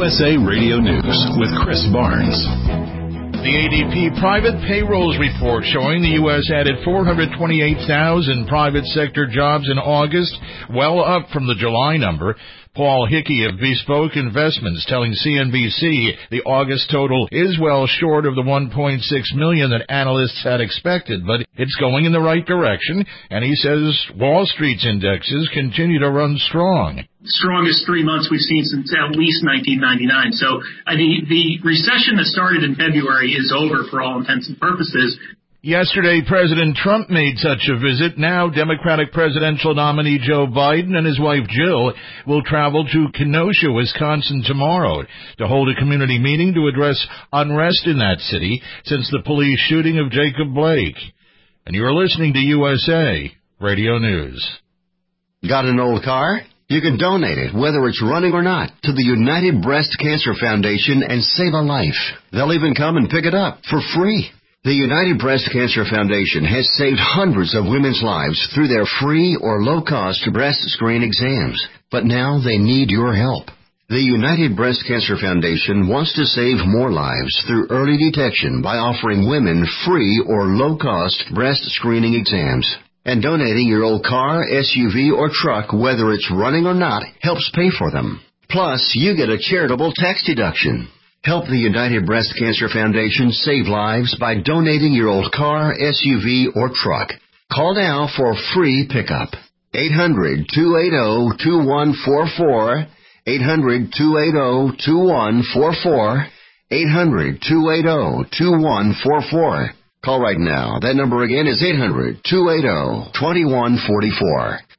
USA Radio News with Chris Barnes. The ADP private payrolls report showing the U.S. added 428,000 private sector jobs in August, well up from the July number. Paul Hickey of Bespoke Investments telling CNBC the August total is well short of the 1.6 million that analysts had expected, but it's going in the right direction, and he says Wall Street's indexes continue to run strong. Strongest 3 months we've seen since at least 1999. So the recession that started in February is over for all intents and purposes. Yesterday, President Trump made such a visit. Now, Democratic presidential nominee Joe Biden and his wife Jill will travel to Kenosha, Wisconsin tomorrow to hold a community meeting to address unrest in that city since the police shooting of Jacob Blake. And you're listening to USA Radio News. Got an old car? You can donate it, whether it's running or not, to the United Breast Cancer Foundation and save a life. They'll even come and pick it up for free. The United Breast Cancer Foundation has saved hundreds of women's lives through their free or low-cost breast screen exams. But now they need your help. The United Breast Cancer Foundation wants to save more lives through early detection by offering women free or low-cost breast screening exams. And donating your old car, SUV, or truck, whether it's running or not, helps pay for them. Plus, you get a charitable tax deduction. Help the United Breast Cancer Foundation save lives by donating your old car, SUV, or truck. Call now for a free pickup. 800-280-2144. 800-280-2144. 800-280-2144. Call right now. That number again is 800-280-2144.